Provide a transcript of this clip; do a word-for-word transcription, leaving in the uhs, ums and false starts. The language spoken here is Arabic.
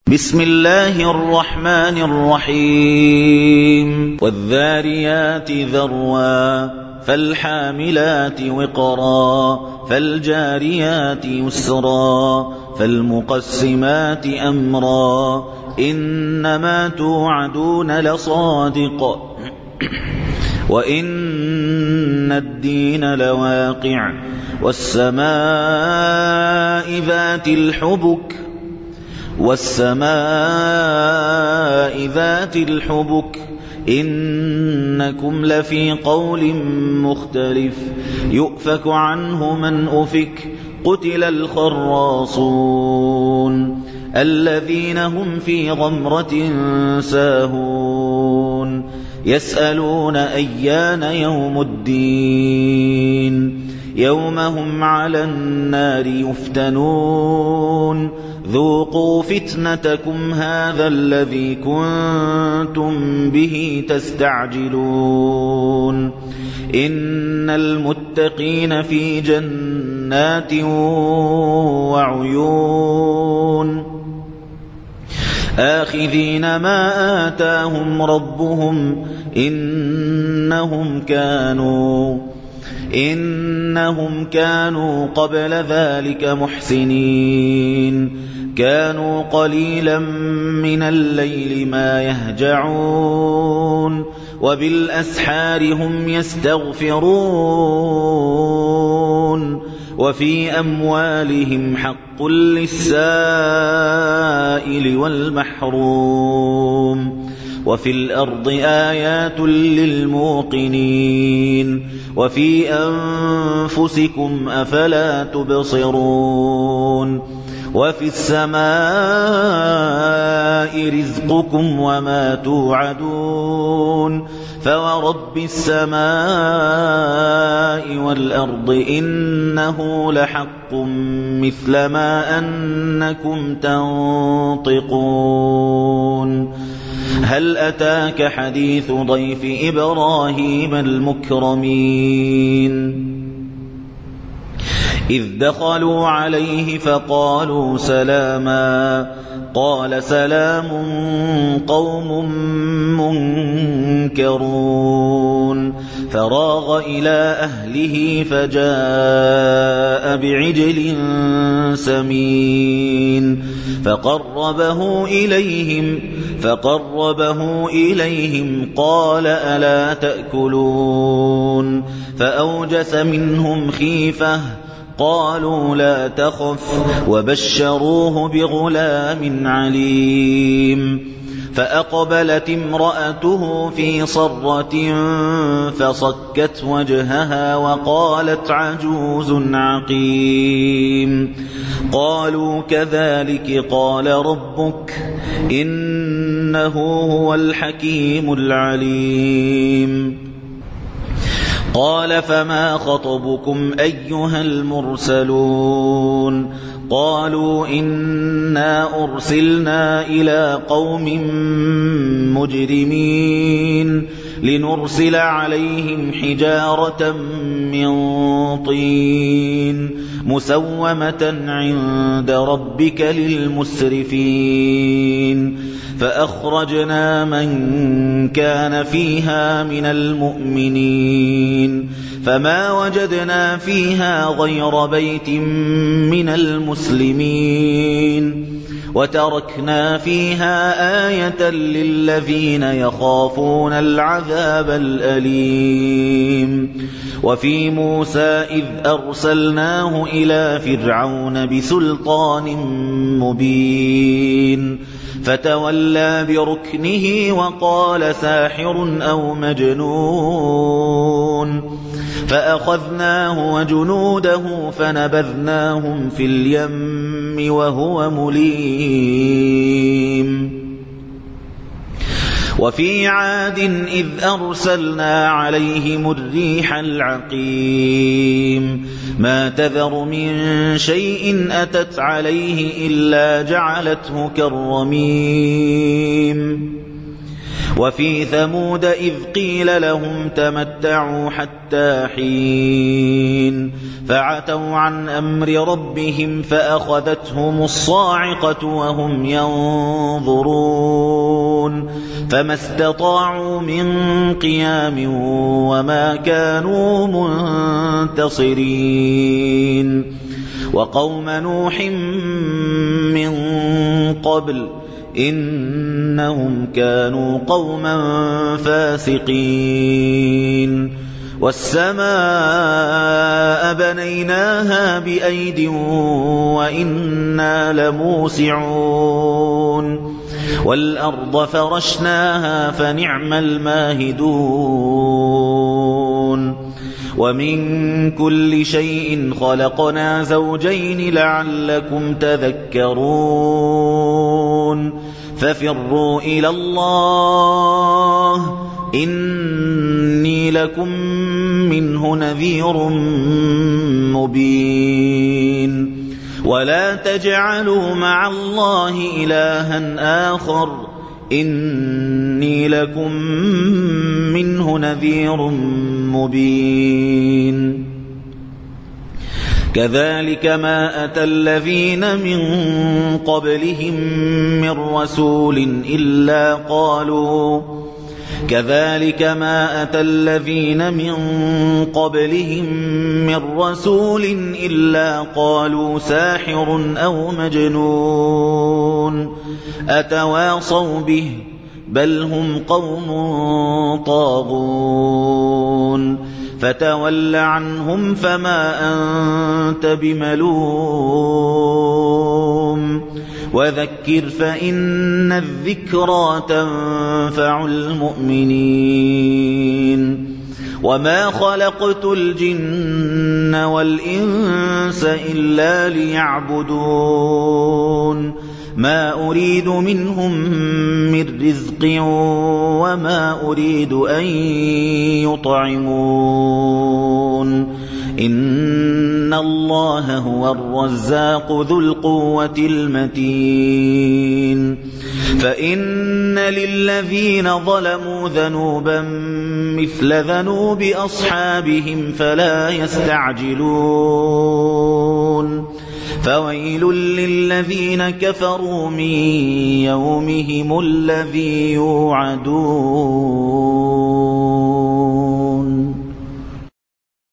بسم الله الرحمن الرحيم والذاريات ذروا فالحاملات وقرا فالجاريات يسرا فالمقسمات أمرا إنما توعدون لصادق وإن الدين لواقع والسماء ذات الحبك والسماء ذات الحبك إنكم لفي قول مختلف يؤفك عنه من أفك قتل الخراصون الذين هم في غمرة ساهون يسألون أيان يوم الدين يوم هم على النار يفتنون ذوقوا فتنتكم هذا الذي كنتم به تستعجلون إن المتقين في جنات وعيون آخذين ما آتاهم ربهم إنهم كانوا إنهم كانوا قبل ذلك محسنين كانوا قليلا من الليل ما يهجعون وبالأسحار هم يستغفرون وفي أموالهم حق للسائل والمحروم وفي الأرض آيات للموقنين وفي أنفسكم أفلا تبصرون وفي السماء رزقكم وما توعدون فورب السماء والأرض إنه لحق مثل ما أنكم تنطقون هل أتاك حديث ضيف إبراهيم المكرمين إذ دخلوا عليه فقالوا سلاما قال سلام قوم منكرون فراغ إلى أهله فجاء بعجل سمين فقربه إليهم فقربه إليهم قال ألا تأكلون فأوجس منهم خيفة قالوا لا تخف وبشروه بغلام عليم فأقبلت امرأته في صرة فصكت وجهها وقالت عجوز عقيم قالوا كذلك قال ربك إنه هو الحكيم العليم قال فما خطبكم أيها المرسلون قالوا إنا أرسلنا إلى قوم مجرمين لنرسل عليهم حجارة من طين مسومة عند ربك للمسرفين فأخرجنا من كان فيها من المؤمنين فما وجدنا فيها غير بيت من المسلمين وتركنا فيها آية للذين يخافون العذاب الأليم وفي موسى إذ أرسلناه إلى فرعون بسلطان مبين فتولى بركنه وقال ساحر أو مجنون فأخذناه وجنوده فنبذناهم في اليم وهو مليم وفي عاد إذ أرسلنا عليهم الريح العقيم ما تذر من شيء أتت عليه إلا جعلته كالرميم وفي ثمود إذ قيل لهم تمتعوا حتى حين فعتوا عن أمر ربهم فأخذتهم الصاعقة وهم ينظرون فما استطاعوا من قيام وما كانوا منتصرين وقوم نوح من قبل إنهم كانوا قوما فاسقين والسماء بنيناها بأيد وإنا لموسعون والأرض فرشناها فنعم الماهدون ومن كل شيء خلقنا زوجين لعلكم تذكرون ففروا إلى الله إني لكم منه نذير مبين ولا تجعلوا مع الله إلها آخر إني لكم منه نذير مبين كذلك ما أتى الذين من قبلهم من رسول إلا قالوا كذلك ما أتى الذين من قبلهم من رسول إلا قالوا ساحر أو مجنون أتواصوا به بل هم قوم طاغون فتول عنهم فما أنت بملوم وذكر فإن الذكرى تنفع المؤمنين وما خلقت الجن والإنس إلا ليعبدون ما أريد منهم من رزق وما أريد أن يطعمون إن الله هو الرزاق ذو القوة المتين فإن للذين ظلموا ذنوبا مثل ذنوب أصحابهم فلا يستعجلون فويل للذين كفروا من يومهم الذي يوعدون